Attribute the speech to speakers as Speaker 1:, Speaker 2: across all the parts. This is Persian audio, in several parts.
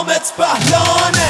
Speaker 1: حامد بهلانه.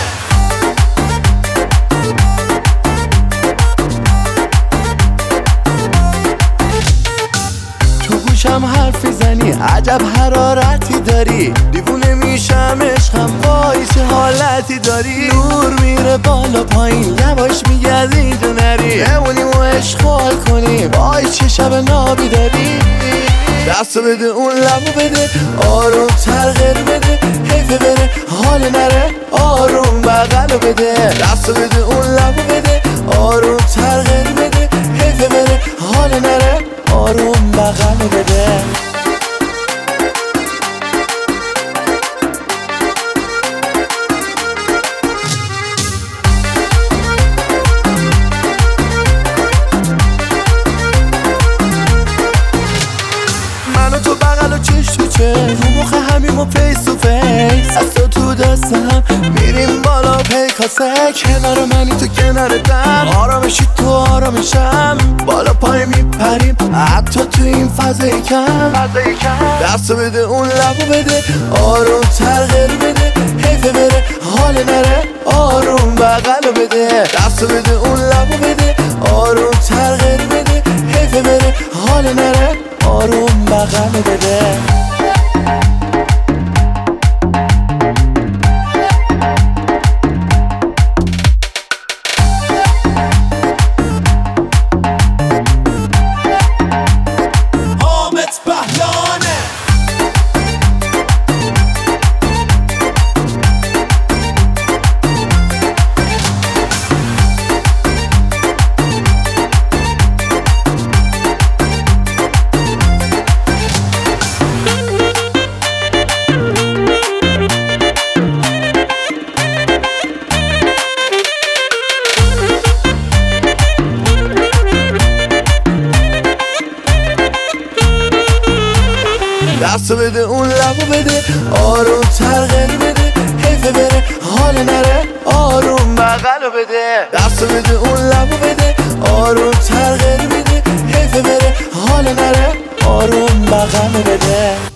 Speaker 2: تو گوشم حرفی زنی، عجب حرارتی داری، دیوونه میشم عشقم، وای چه حالتی داری. نور میره بالا پایین، یواش میگردی اینجا نری، بمونیم و اشغال کنیم، وای چه شب نابی داری. دستو بده اون لبو بده، آروم تر غیر بده، حیفه بره حال نره، آروم بغلو بده. دستو بده اون لبو بده، آروم تر غیر بده، حیفه بره حال نره، آروم بغلو بده. منو تو بغل و چش تو چش، رو مخ همیم و فیس تو فیس، از تو دست هم میریم بالا پیکاسه. کنار منی تو کنار دم، آرامشی تو آرامشم، بالا پای میپریم حتی تو این فضای کم. دستو بده اون لبو بده، آروم تر غیر بده، حیفه بره حال نره، آروم بغلو بده. دستو بده اون لبو بده، آروم تر غیر بده، حیفه بره حال نره، آروم بغلو بده. دستو بده اون لبو بده، آروم تر غیر بده، حیفه بره حال نره، آروم بغلو بده. دستو بده اون لبو بده، آروم تر غیر بده، حیفه بره حال نره، آروم بغلو بده.